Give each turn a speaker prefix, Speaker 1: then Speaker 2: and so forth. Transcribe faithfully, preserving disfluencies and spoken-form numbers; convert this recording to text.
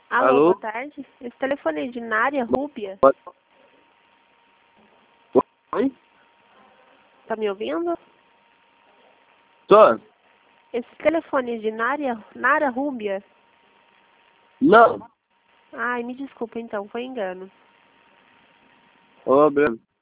Speaker 1: Alô,
Speaker 2: Alô?
Speaker 1: boa tarde. Esse telefone é de Nária Rúbia.
Speaker 2: Oi?
Speaker 1: Tá me ouvindo?
Speaker 2: Tô?
Speaker 1: Esse telefone é de Nária, Nara Rúbia.
Speaker 2: Não.
Speaker 1: Ai, me desculpa então, foi engano.
Speaker 2: Ô, Breno.